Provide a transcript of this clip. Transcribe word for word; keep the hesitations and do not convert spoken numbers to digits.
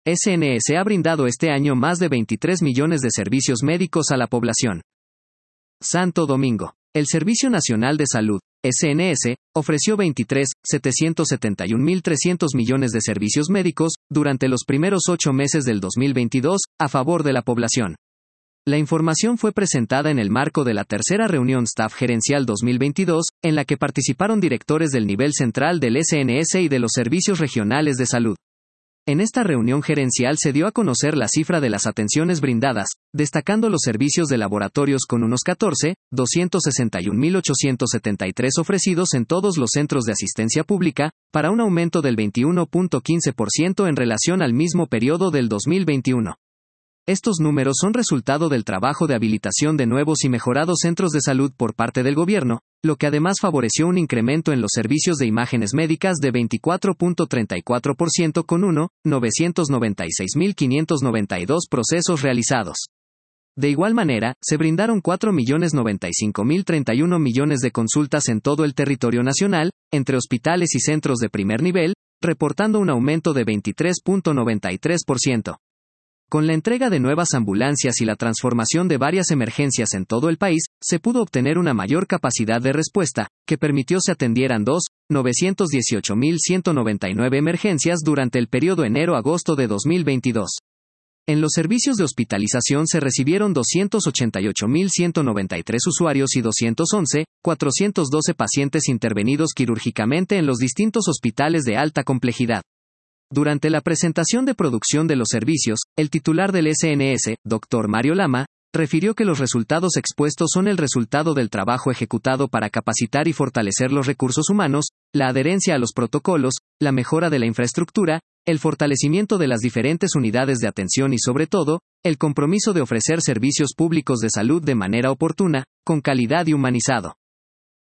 S N S ha brindado este año más de veintitrés millones de servicios médicos a la población. Santo Domingo. El Servicio Nacional de Salud, S N S, ofreció veintitrés millones setecientos setenta y un mil trescientos millones de servicios médicos durante los primeros ocho meses del dos mil veintidós, a favor de la población. La información fue presentada en el marco de la tercera reunión Staff Gerencial dos mil veintidós, en la que participaron directores del nivel central del S N S y de los servicios regionales de salud. En esta reunión gerencial se dio a conocer la cifra de las atenciones brindadas, destacando los servicios de laboratorios con unos catorce millones doscientos sesenta y un mil ochocientos setenta y tres ofrecidos en todos los centros de asistencia pública, para un aumento del veintiuno punto quince por ciento en relación al mismo periodo del dos mil veintiuno. Estos números son resultado del trabajo de habilitación de nuevos y mejorados centros de salud por parte del gobierno, lo que además favoreció un incremento en los servicios de imágenes médicas de veinticuatro punto treinta y cuatro por ciento con un millón novecientos noventa y seis mil quinientos noventa y dos procesos realizados. De igual manera, se brindaron cuatro millones noventa y cinco mil treinta y uno millones de consultas en todo el territorio nacional, entre hospitales y centros de primer nivel, reportando un aumento de veintitrés punto noventa y tres por ciento. Con la entrega de nuevas ambulancias y la transformación de varias emergencias en todo el país, se pudo obtener una mayor capacidad de respuesta, que permitió se atendieran dos millones novecientos dieciocho mil ciento noventa y nueve emergencias durante el periodo enero-agosto de dos mil veintidós. En los servicios de hospitalización se recibieron doscientos ochenta y ocho mil ciento noventa y tres usuarios y doscientos once mil cuatrocientos doce pacientes intervenidos quirúrgicamente en los distintos hospitales de alta complejidad. Durante la presentación de producción de los servicios, el titular del S N S, doctor Mario Lama, refirió que los resultados expuestos son el resultado del trabajo ejecutado para capacitar y fortalecer los recursos humanos, la adherencia a los protocolos, la mejora de la infraestructura, el fortalecimiento de las diferentes unidades de atención y sobre todo, el compromiso de ofrecer servicios públicos de salud de manera oportuna, con calidad y humanizado.